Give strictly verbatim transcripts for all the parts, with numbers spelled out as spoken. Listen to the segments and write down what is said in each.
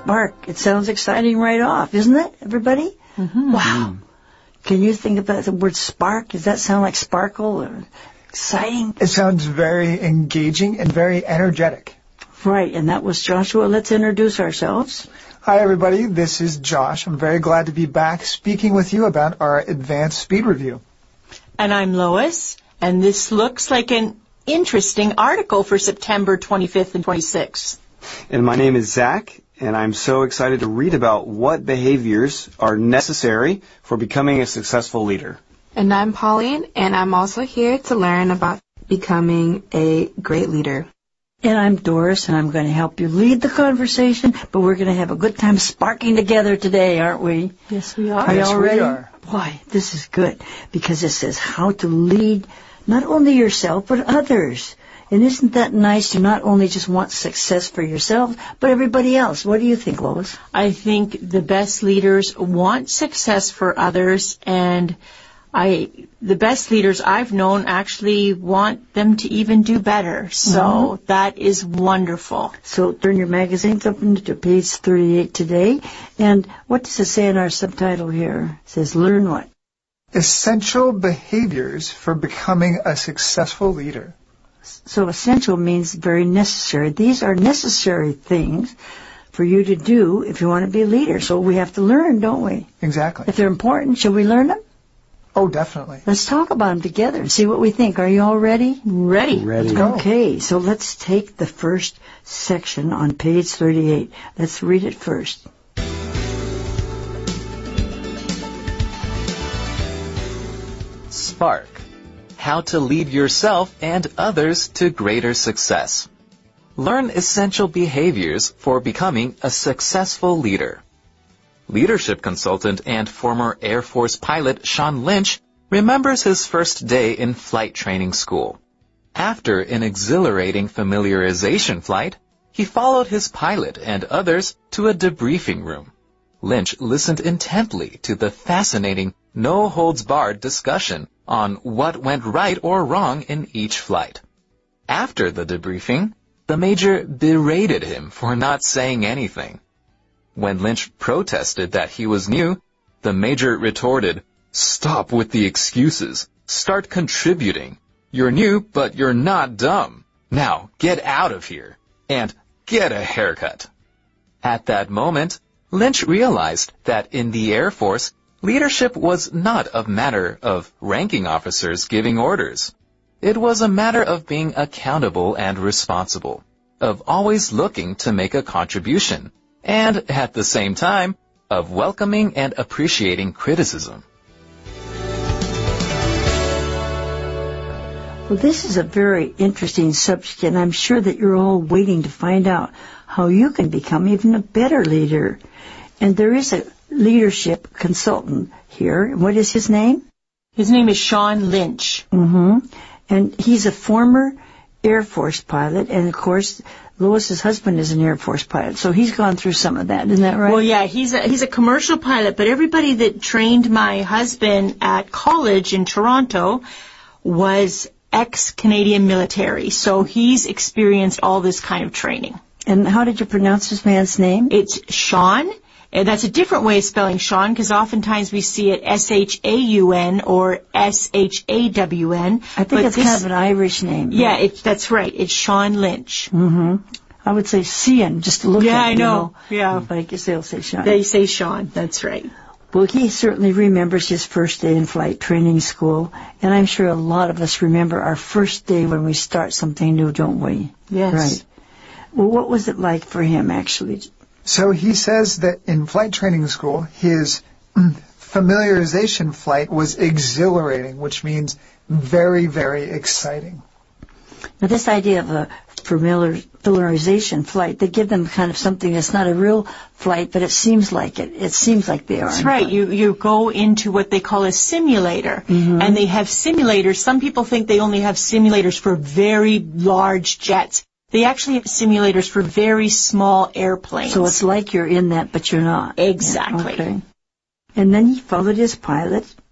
spark. It sounds exciting right off, isn't it, everybody? Mm-hmm. Wow. Can you think about the word spark? Does that sound like sparkle or exciting? It sounds very engaging and very energetic. Right, and that was Joshua. Let's introduce ourselves. Hi, everybody. This is Josh. I'm very glad to be back speaking with you about our advanced speed review. And I'm Lois, and this looks like an interesting article for September twenty-fifth and twenty-sixth. And my name is Zach, and I'm so excited to read about what behaviors are necessary for becoming a successful leader. And I'm Pauline, and I'm also here to learn about becoming a great leader. And I'm Doris, and I'm going to help you lead the conversation, but we're going to have a good time sparking together today, aren't we? Yes, we are. Are Yes, you all we ready? are. Boy, this is good, because it says how to lead not only yourself, but others. And isn't that nice to not only just want success for yourself, but everybody else? What do you think, Lois? I think the best leaders want success for others, and I, the best leaders I've known actually want them to even do better. So mm-hmm. that is wonderful. So turn your magazines open to page thirty-eight today. And what does it say in our subtitle here? It says, learn what? Essential behaviors for becoming a successful leader. So essential means very necessary. These are necessary things for you to do if you want to be a leader. So we have to learn, don't we? Exactly. If they're important, should we learn them? Oh, definitely. Let's talk about them together and see what we think. Are you all ready? Ready. Ready. Let's go. Okay, so let's take the first section on page thirty-eight. Let's read it first. Spark. How to lead yourself and others to greater success. Learn essential behaviors for becoming a successful leader. Leadership consultant and former Air Force pilot Sean Lynch remembers his first day in flight training school. After an exhilarating familiarization flight, he followed his pilot and others to a debriefing room. Lynch listened intently to the fascinating, no-holds-barred discussion on what went right or wrong in each flight. After the debriefing, the major berated him for not saying anything. When Lynch protested that he was new, the major retorted, "Stop with the excuses. Start contributing. You're new, but you're not dumb. Now get out of here and get a haircut." At that moment, Lynch realized that in the Air Force, leadership was not a matter of ranking officers giving orders. It was a matter of being accountable and responsible, of always looking to make a contribution, and at the same time, of welcoming and appreciating criticism. Well, this is a very interesting subject, and I'm sure that you're all waiting to find out how you can become even a better leader. And there is a leadership consultant here. What is his name? His name is Sean Lynch. Mm-hmm. And he's a former Air Force pilot, and of course, Lois's husband is an Air Force pilot, so he's gone through some of that, isn't that right? Well, yeah, he's a, he's a commercial pilot, but everybody that trained my husband at college in Toronto was ex-Canadian military, so he's experienced all this kind of training. And how did you pronounce this man's name? It's Sean. And that's a different way of spelling Sean, because oftentimes we see it S H A U N or S H A W N. I think it's this, kind of an Irish name. Yeah, it, that's right. It's Sean Lynch. Mm-hmm. I would say Cian, just to look yeah, at it. Yeah, I know. know. Yeah. But I guess they'll say Sean. They say Sean. That's right. Well, he certainly remembers his first day in flight training school, and I'm sure a lot of us remember our first day when we start something new, don't we? Yes. Right. Well, what was it like for him, actually? So he says that in flight training school, his familiarization flight was exhilarating, which means very, very exciting. Now, this idea of a familiarization flight, they give them kind of something that's not a real flight, but it seems like it. It seems like they are. That's right. You you go into what they call a simulator, mm-hmm. and they have simulators. Some people think they only have simulators for very large jets. They actually have simulators for very small airplanes. So it's like you're in that, but you're not. Exactly. Okay. And then he followed his pilot.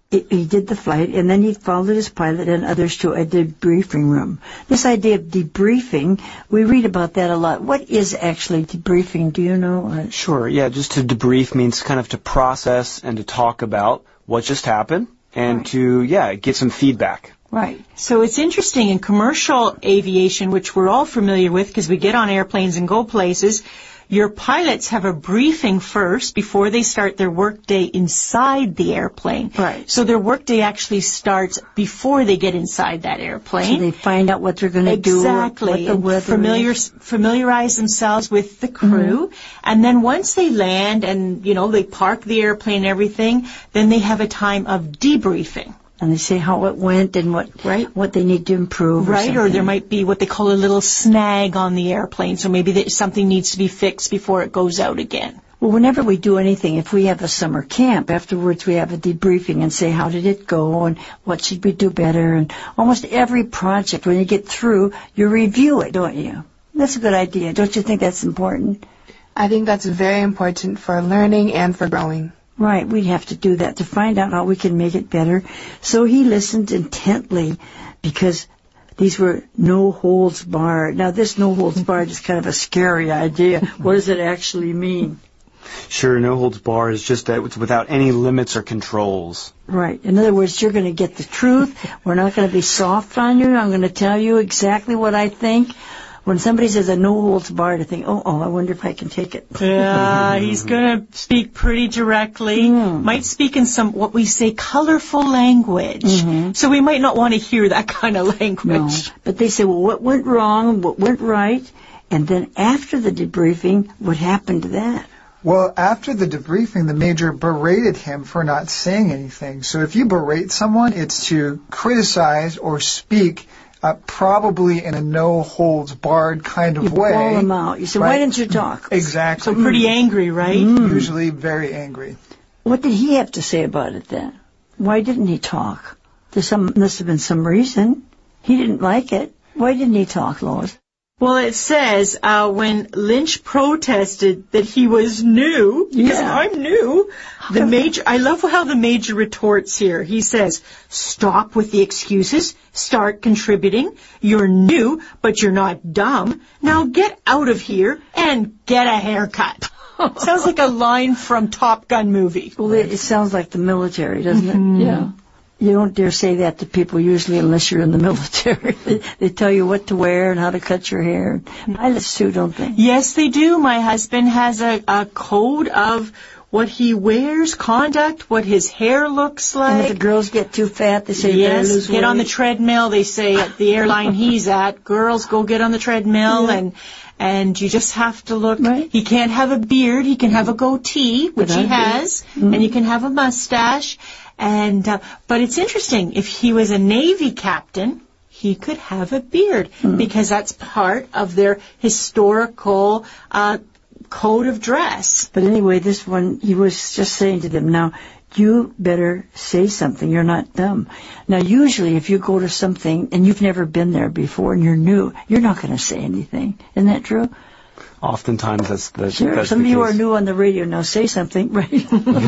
he did the flight, and then he followed his pilot and others to a debriefing room. This idea of debriefing, we read about that a lot. What is actually debriefing? Do you know? Sure, yeah, just to debrief means kind of to process and to talk about what just happened and right. to, yeah, get some feedback. Right. So it's interesting in commercial aviation, which we're all familiar with because we get on airplanes and go places, your pilots have a briefing first before they start their workday inside the airplane. Right. So their workday actually starts before they get inside that airplane. So they find out what they're going to do. Exactly. What the weather Familiar, is. familiarize themselves with the crew. Mm-hmm. And then once they land and, you know, they park the airplane and everything, then they have a time of debriefing. And they say how it went and what right. what they need to improve. Right, or, or there might be what they call a little snag on the airplane, so maybe that something needs to be fixed before it goes out again. Well, whenever we do anything, if we have a summer camp, afterwards we have a debriefing and say how did it go and what should we do better. And almost every project, when you get through, you review it, don't you? That's a good idea. Don't you think that's important? I think that's very important for learning and for growing. Right, we have to do that to find out how we can make it better. So he listened intently because these were no holds barred. Now this no holds barred is kind of a scary idea. What does it actually mean? Sure, no holds barred is just that it's without any limits or controls. Right. In other words, you're going to get the truth. We're not going to be soft on you. I'm going to tell you exactly what I think. When somebody says a no holds barred, I think, oh, oh, I wonder if I can take it. Yeah, he's going to speak pretty directly. Mm. Might speak in some, what we say, colorful language. Mm-hmm. So we might not want to hear that kind of language. No. But they say, well, what went wrong? What went right? And then after the debriefing, what happened to that? Well, after the debriefing, the major berated him for not saying anything. So if you berate someone, it's to criticize or speak Uh, probably in a no-holds-barred kind of you way. You ball them out. You say, right? Why didn't you talk? Exactly. So pretty angry, right? Mm. Usually very angry. What did he have to say about it then? Why didn't he talk? There some, must have been some reason. He didn't like it. Why didn't he talk, Lois? Well, it says uh, when Lynch protested that he was new, because yeah. I'm new, the major, I love how the major retorts here. He says, stop with the excuses, start contributing. You're new, but you're not dumb. Now get out of here and get a haircut. Sounds like a line from Top Gun movie. Well, it, it sounds like the military, doesn't mm-hmm. it? Yeah. You don't dare say that to people usually unless you're in the military. they, they tell you what to wear and how to cut your hair. Pilots too, don't they? Yes, they do. My husband has a, a code of what he wears, conduct, what his hair looks like. And if the girls get too fat, they say, yes, lose get weight. on the treadmill. They say at the airline he's at, girls, go get on the treadmill yeah. and and you just have to look. Right. He can't have a beard. He can have a goatee, which he has, mm-hmm. and you can have a mustache. And uh, but it's interesting. If he was a Navy captain, he could have a beard mm. because that's part of their historical uh, code of dress. But anyway, this one, he was just saying to them, now, you better say something. You're not dumb. Now, usually if you go to something and you've never been there before and you're new, you're not going to say anything. Isn't that true? Oftentimes that's the Sure, that's some the of you case. are new on the radio now. Say something, right?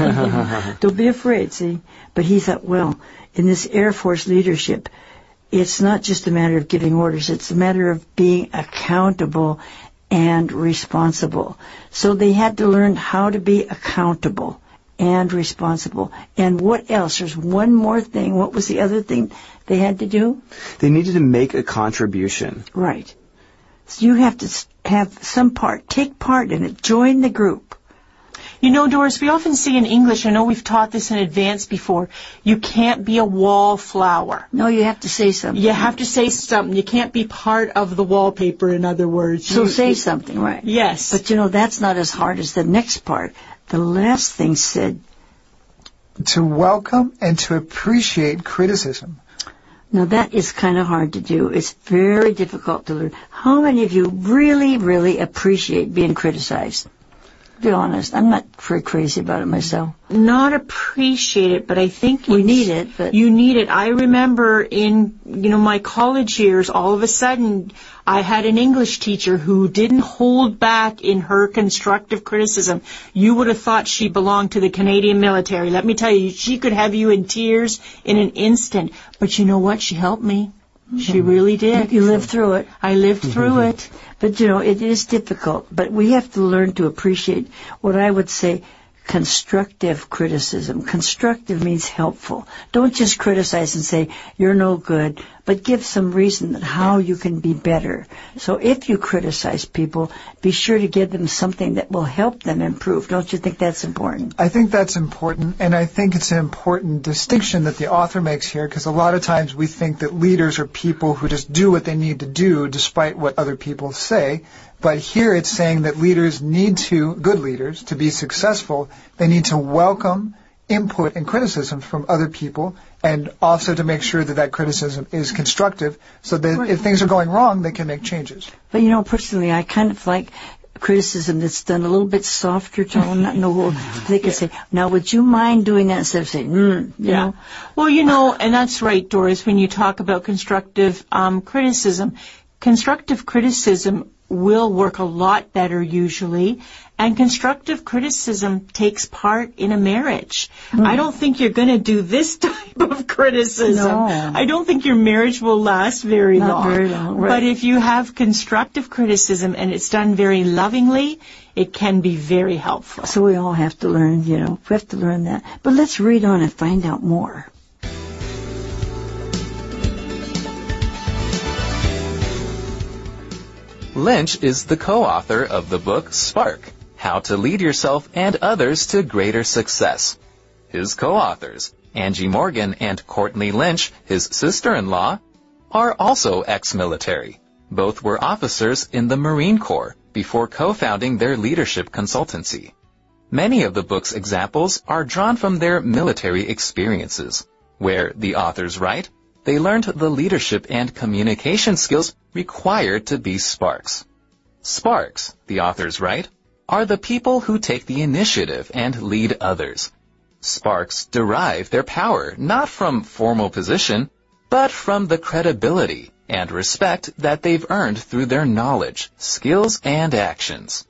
Don't be afraid, see? But he thought, well, in this Air Force leadership, it's not just a matter of giving orders. It's a matter of being accountable and responsible. So they had to learn how to be accountable and responsible. And what else? There's one more thing. What was the other thing they had to do? They needed to make a contribution. Right. So you have to have some part, take part in it, join the group. You know, Doris, we often see in English, I know we've taught this in advance before, you can't be a wallflower. No, you have to say something. You have to say something. You can't be part of the wallpaper, in other words. So you, say you, something, right. Yes. But, you know, that's not as hard as the next part. The last thing said, to welcome and to appreciate criticism. Now, that is kind of hard to do. It's very difficult to learn. How many of you really, really appreciate being criticized? be honest. I'm not very crazy about it myself. Not appreciate it, but I think We it's- need it, but- you need it. I remember in, you know, my college years, all of a sudden, I had an English teacher who didn't hold back in her constructive criticism. You would have thought she belonged to the Canadian military. Let me tell you, she could have you in tears in an instant. But you know what? She helped me. She really did. You lived through it. I lived through it. But, you know, it is difficult. But we have to learn to appreciate what I would say constructive criticism. Constructive means helpful. Don't just criticize and say, you're no good, but give some reason that how you can be better. So if you criticize people, be sure to give them something that will help them improve. Don't you think that's important? I think that's important, and I think it's an important distinction that the author makes here, because a lot of times we think that leaders are people who just do what they need to do despite what other people say. But here it's saying that leaders need to, good leaders, to be successful, they need to welcome input and criticism from other people, and also to make sure that that criticism is constructive, so that if things are going wrong, they can make changes. But, you know, personally, I kind of like criticism that's done a little bit softer tone. Not no, they can say, now, would you mind doing that instead of saying, mm, you Yeah. know? Well, you know, and that's right, Doris, when you talk about constructive um, criticism. Constructive criticism will work a lot better usually, and constructive criticism takes part in a marriage. Mm. I don't think you're going to do this type of criticism. No. I don't think your marriage will last very Not long. very long, right. But if you have constructive criticism and it's done very lovingly, it can be very helpful. So we all have to learn, you know, we have to learn that. But let's read on and find out more. Lynch is the co-author of the book Spark, How to Lead Yourself and Others to Greater Success. His co-authors, Angie Morgan and Courtney Lynch, his sister-in-law, are also ex-military. Both were officers in the Marine Corps before co-founding their leadership consultancy. Many of the book's examples are drawn from their military experiences, where the authors write, they learned the leadership and communication skills required to be Sparks. Sparks, the authors write, are the people who take the initiative and lead others. Sparks derive their power not from formal position, but from the credibility and respect that they've earned through their knowledge, skills, and actions.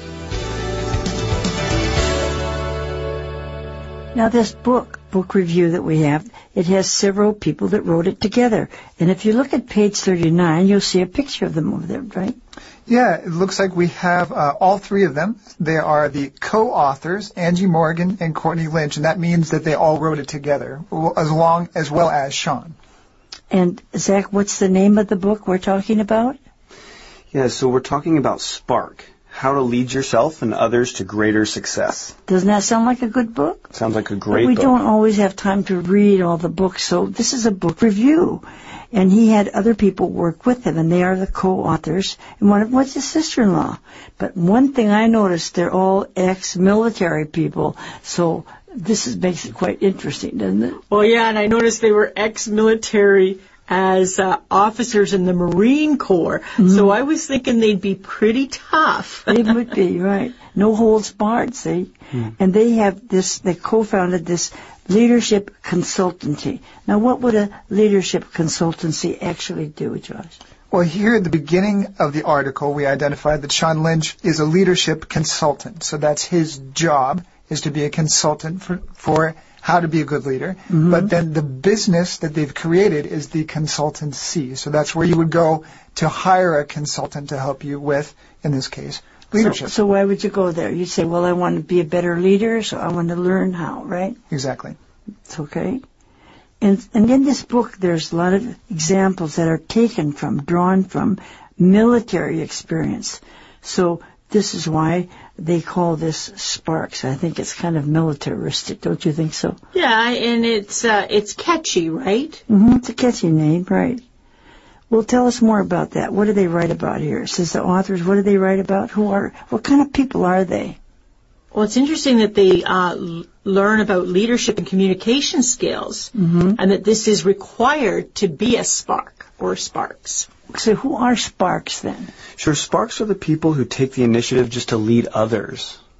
Now this book, book review that we have, it has several people that wrote it together. And if you look at page thirty-nine, you'll see a picture of them over there, right? Yeah, it looks like we have uh, all three of them. They are the co-authors, Angie Morgan and Courtney Lynch, and that means that they all wrote it together, as long as well as Sean. And Zach, what's the name of the book we're talking about? Yeah, so we're talking about Spark, How to Lead Yourself and Others to Greater Success. Doesn't that sound like a good book? Sounds like a great but we book. don't always have time to read all the books, so this is a book review. And he had other people work with him, and they are the co-authors. And one of them was his sister-in-law. But one thing I noticed, they're all ex-military people, so this is, makes it quite interesting, doesn't it? Well, yeah, and I noticed they were ex-military as uh, officers in the Marine Corps, Mm-hmm. so I was thinking they'd be pretty tough. They would be, right. No holds barred, see? Mm. And they have this, they co-founded this leadership consultancy. Now, what would a leadership consultancy actually do, Josh? Well, here at the beginning of the article, we identified that Sean Lynch is a leadership consultant. So that's his job, is to be a consultant for, for how to be a good leader. Mm-hmm. But then the business that they've created is the consultancy. So that's where you would go to hire a consultant to help you with, in this case, leadership. So, so why would you go there? You'd say, well, I want to be a better leader, so I want to learn how, right? Exactly. It's okay. And, and in this book, there's a lot of examples that are taken from, drawn from military experience. So this is why they call this Sparks. I think it's kind of militaristic, don't you think so? Yeah, and it's uh, it's catchy, right? Mm-hmm. It's a catchy name, right? Well, tell us more about that. What do they write about here? It says the authors, what do they write about? Who are, what kind of people are they? Well, it's interesting that they uh, l- learn about leadership and communication skills, mm-hmm. and that this is required to be a Spark or Sparks. So who are Sparks then? Sure, Sparks are the people who take the initiative just to lead others.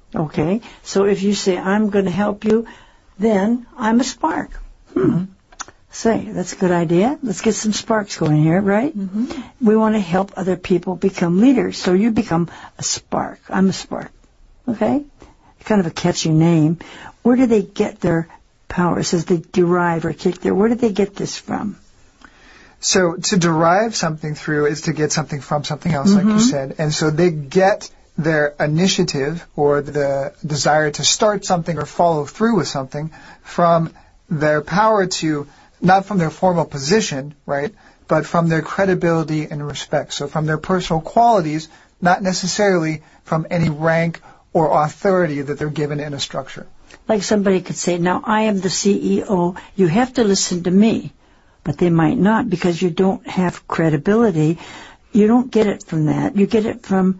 Okay? So if you say, I'm going to help you, then I'm a spark. Hmm. Say, that's a good idea. Let's get some sparks going here, right? Mm-hmm. We want to help other people become leaders. So you become a spark. I'm a spark. Okay? Kind of a catchy name. Where do they get their power? It says they derive or take their, where do they get this from? So to derive something through is to get something from something else, mm-hmm. like you said. And so they get their initiative or the desire to start something or follow through with something from their power to, not from their formal position, right, but from their credibility and respect. So from their personal qualities, not necessarily from any rank or authority that they're given in a structure. Like somebody could say, now I am the C E O, you have to listen to me. But they might not because you don't have credibility. You don't get it from that. You get it from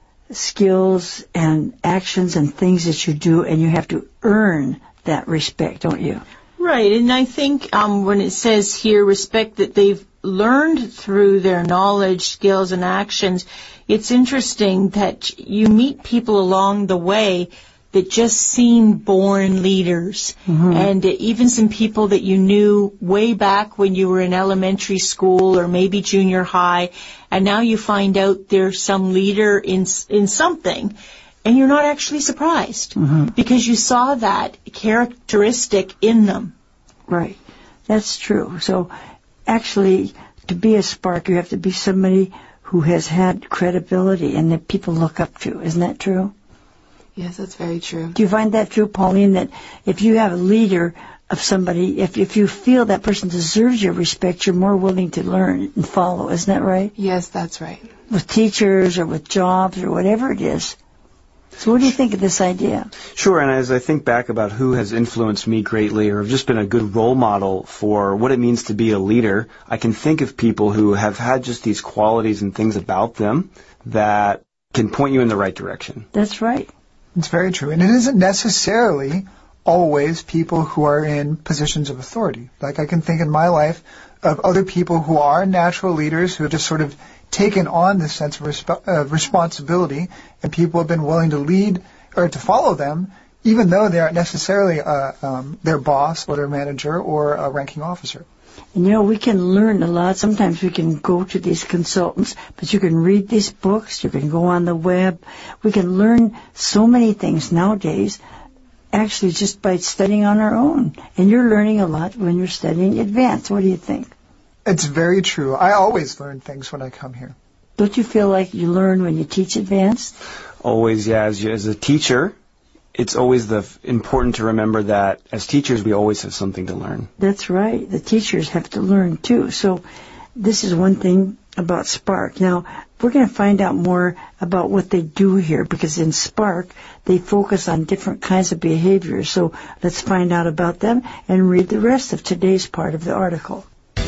skills and actions and things that you do, and you have to earn that respect, don't you? Right, and I think um, when it says here, respect that they've learned through their knowledge, skills, and actions, it's interesting that you meet people along the way that just seem born leaders. Mm-hmm. And uh, even some people that you knew way back when you were in elementary school or maybe junior high, and now you find out there's some leader in in something, and you're not actually surprised mm-hmm. because you saw that characteristic in them. Right. That's true. So actually, to be a spark, you have to be somebody who has had credibility and that people look up to. Isn't that true? Yes, that's very true. Do you find that true, Pauline, that if you have a leader of somebody, if if you feel that person deserves your respect, you're more willing to learn and follow. Isn't that right? Yes, that's right. With teachers or with jobs or whatever it is. So what do you think of this idea? Sure, and as I think back about who has influenced me greatly or have just been a good role model for what it means to be a leader, I can think of people who have had just these qualities and things about them that can point you in the right direction. That's right. It's very true. And it isn't necessarily always people who are in positions of authority. Like I can think in my life of other people who are natural leaders who have just sort of taken on this sense of resp- uh, responsibility, and people have been willing to lead or to follow them, even though they aren't necessarily uh, um, their boss or their manager or a ranking officer. And, you know, we can learn a lot. Sometimes we can go to these consultants, but you can read these books. You can go on the web. We can learn so many things nowadays, actually just by studying on our own. And you're learning a lot when you're studying advanced. What do you think? It's very true. I always learn things when I come here. Don't you feel like you learn when you teach advanced? Always, yeah. As, you, as a teacher, it's always the f- important to remember that as teachers, we always have something to learn. That's right. The teachers have to learn, too. So this is one thing about Spark. Now, we're going to find out more about what they do here, because in Spark, they focus on different kinds of behaviors. So let's find out about them and read the rest of today's part of the article.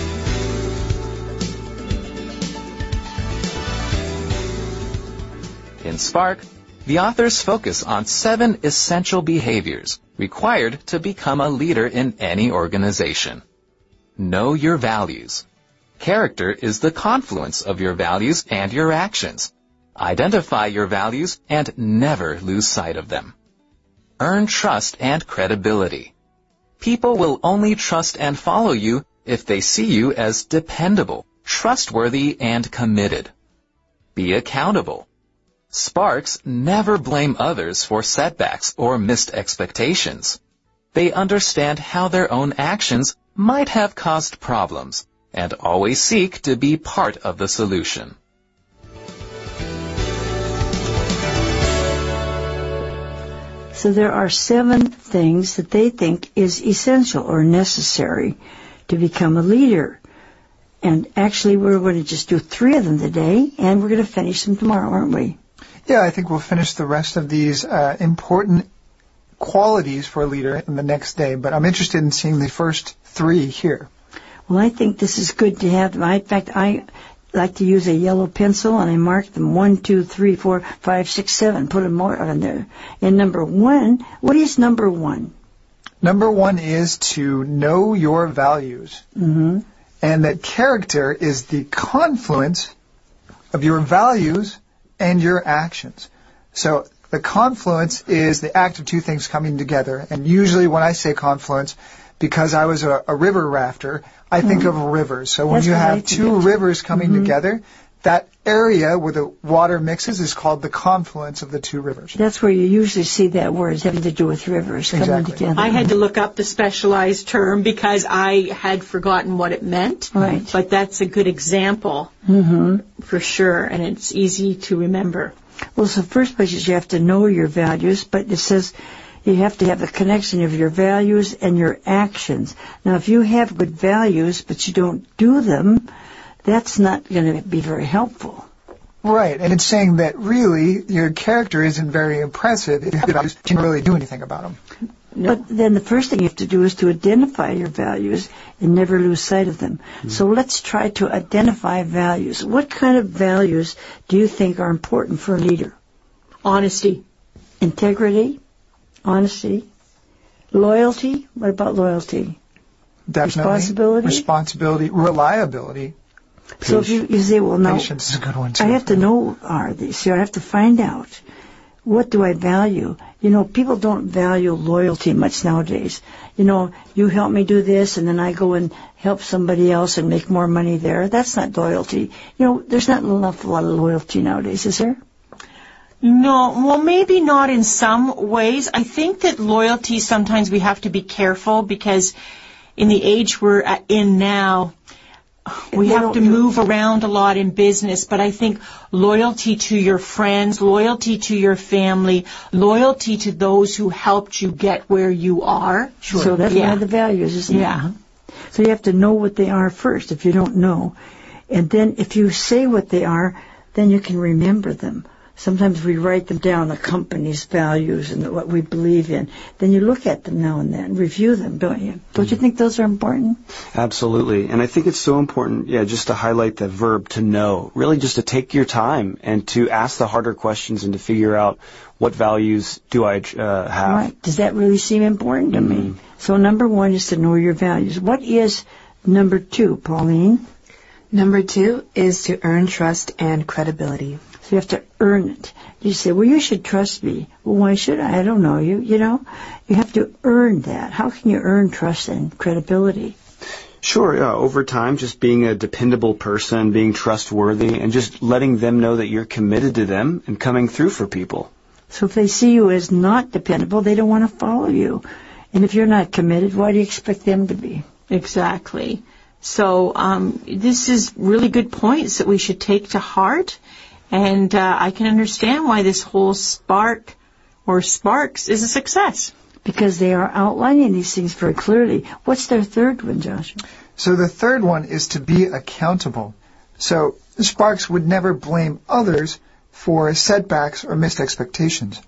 In Spark, the authors focus on seven essential behaviors required to become a leader in any organization. Know your values. Character is the confluence of your values and your actions. Identify your values and never lose sight of them. Earn trust and credibility. People will only trust and follow you if they see you as dependable, trustworthy, and committed. Be accountable. Sparks never blame others for setbacks or missed expectations. They understand how their own actions might have caused problems and always seek to be part of the solution. So there are seven things that they think is essential or necessary to become a leader. And actually, we're going to just do three of them today, and we're going to finish them tomorrow, aren't we? Yeah, I think we'll finish the rest of these uh, important qualities for a leader in the next day, but I'm interested in seeing the first three here. Well, I think this is good to have. In fact, I like to use a yellow pencil, and I mark them one, two, three, four, five, six, seven, put them more on there. And number one, what is number one? Number one is to know your values. Mm-hmm. And that character is the confluence of your values and your actions. So The confluence is the act of two things coming together. And usually when I say confluence, because I was a, a river rafter, I think mm-hmm. of rivers. So when That's you what have I two think. rivers coming mm-hmm. together, that area where the water mixes is called the confluence of the two rivers. That's where you usually see that word, it's having to do with rivers coming Exactly. together. I had to look up the specialized term because I had forgotten what it meant. Right. But that's a good example Mm-hmm. for sure, and it's easy to remember. Well, so first place is you have to know your values, but it says you have to have a connection of your values and your actions. Now, if you have good values, but you don't do them, that's not going to be very helpful. Right, and it's saying that really your character isn't very impressive if you can't really do anything about them. No. But then the first thing you have to do is to identify your values and never lose sight of them. Mm-hmm. So let's try to identify values. What kind of values do you think are important for a leader? Honesty. Integrity, honesty, loyalty. What about loyalty? Definitely. Responsibility. Responsibility, reliability. So if you, you say, well, no, patience is a good one too. I have to know are these. So I have to find out, what do I value? You know, people don't value loyalty much nowadays. You know, you help me do this, and then I go and help somebody else and make more money there. That's not loyalty. You know, there's not enough a lot of loyalty nowadays, is there? No, well, maybe not in some ways. I think that loyalty, sometimes we have to be careful because in the age we're in now, we have to move around a lot in business, but I think loyalty to your friends, loyalty to your family, loyalty to those who helped you get where you are. Sure. So that's yeah. one of the values, isn't yeah. it? So you have to know what they are first if you don't know. And then if you say what they are, then you can remember them. Sometimes we write them down, the company's values and what we believe in. Then you look at them now and then, review them, don't you? Don't you think those are important? Absolutely. And I think it's so important, yeah, just to highlight the verb to know. Really just to take your time and to ask the harder questions and to figure out what values do I uh, have. Right. Does that really seem important to mm-hmm. me? So number one is to know your values. What is number two, Pauline? Number two is to earn trust and credibility. So you have to earn it. You say, well, you should trust me. Well, why should I? I don't know you, you know. You have to earn that. How can you earn trust and credibility? Sure, yeah, over time, just being a dependable person, being trustworthy, and just letting them know that you're committed to them and coming through for people. So if they see you as not dependable, they don't want to follow you. And if you're not committed, why do you expect them to be? Exactly. So um, this is really good points that we should take to heart. And uh, I can understand why this whole Spark or Sparks is a success. Because they are outlining these things very clearly. What's their third one, Joshua? So the third one is to be accountable. So Sparks would never blame others for setbacks or missed expectations.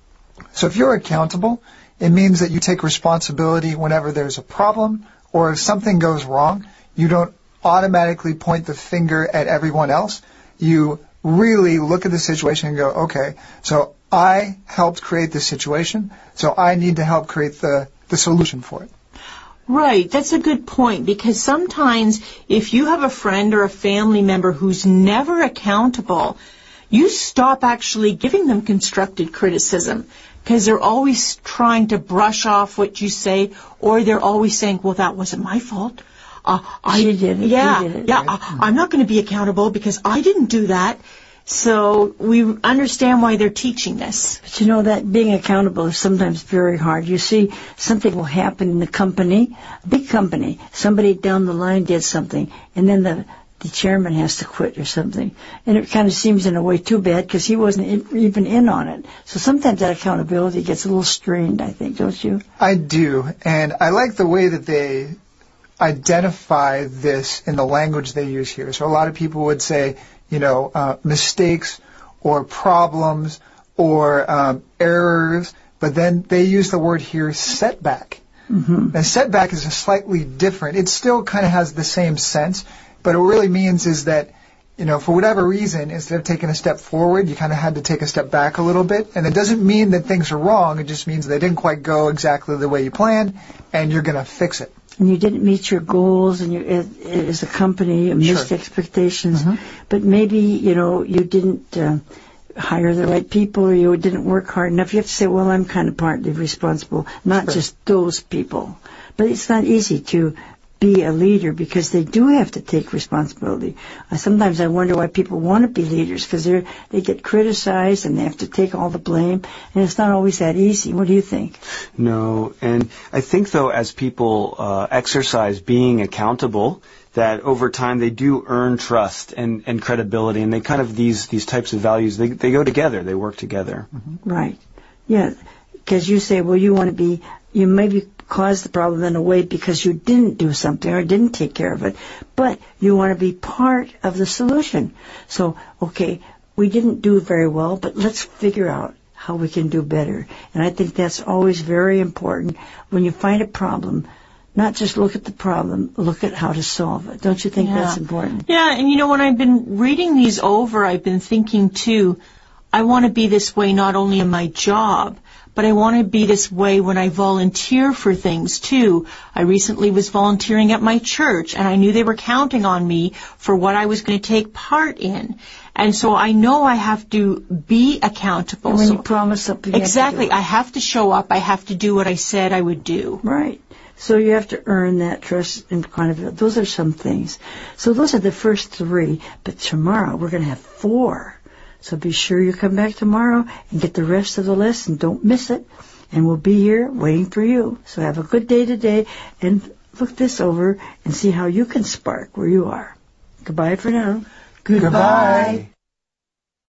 So if you're accountable, it means that you take responsibility whenever there's a problem or if something goes wrong. You don't automatically point the finger at everyone else. You really look at the situation and go, okay, so I helped create this situation, so I need to help create the, the solution for it. Right, that's a good point, because sometimes if you have a friend or a family member who's never accountable, you stop actually giving them constructive criticism, because they're always trying to brush off what you say, or they're always saying, well, that wasn't my fault. Uh, I she did it. Yeah, did it. yeah. I, I'm not going to be accountable because I didn't do that. So we understand why they're teaching this. But you know that being accountable is sometimes very hard. You see, something will happen in the company, a big company. Somebody down the line did something, and then the the chairman has to quit or something. And it kind of seems in a way too bad because he wasn't in, even in on it. So sometimes that accountability gets a little strained, I think, don't you? I do, and I like the way that they identify this in the language they use here. So a lot of people would say, you know, uh, mistakes or problems or um, errors, but then they use the word here, setback. Mm-hmm. Now, setback is a slightly different. It still kind of has the same sense, but it really means is that, you know, for whatever reason, instead of taking a step forward, you kind of had to take a step back a little bit. And it doesn't mean that things are wrong. It just means they didn't quite go exactly the way you planned, and you're going to fix it. And you didn't meet your goals, and you, as a company, you missed Sure. expectations. Mm-hmm. But maybe, you know, you didn't uh, hire the right people or you didn't work hard enough. You have to say, well, I'm kind of partly responsible, not Sure. just those people. But it's not easy to be a leader because they do have to take responsibility. Uh, sometimes I wonder why people want to be leaders because they they get criticized and they have to take all the blame, and it's not always that easy. What do you think? No, and I think, though, as people uh, exercise being accountable, that over time they do earn trust and, and credibility, and they kind of, these, these types of values, they, they go together, they work together. Mm-hmm. Right. Yeah, because you say, well, you want to be, you maybe caused the problem in a way because you didn't do something or didn't take care of it, but you want to be part of the solution. So, okay, we didn't do very well, but let's figure out how we can do better. And I think that's always very important when you find a problem. Not just look at the problem, look at how to solve it. Don't you think Yeah. that's important? Yeah, and you know, when I've been reading these over, I've been thinking too, I want to be this way not only in my job, but I want to be this way when I volunteer for things too. I recently was volunteering at my church, and I knew they were counting on me for what I was going to take part in. And so I know I have to be accountable. And when So- you promise something, you have to exactly. do it. I have to show up. I have to do what I said I would do. Right. So you have to earn that trust and kind of, those are some things. So those are the first three, but tomorrow we're going to have four. So be sure you come back tomorrow and get the rest of the lesson. Don't miss it. And we'll be here waiting for you. So have a good day today and look this over and see how you can spark where you are. Goodbye for now. Goodbye.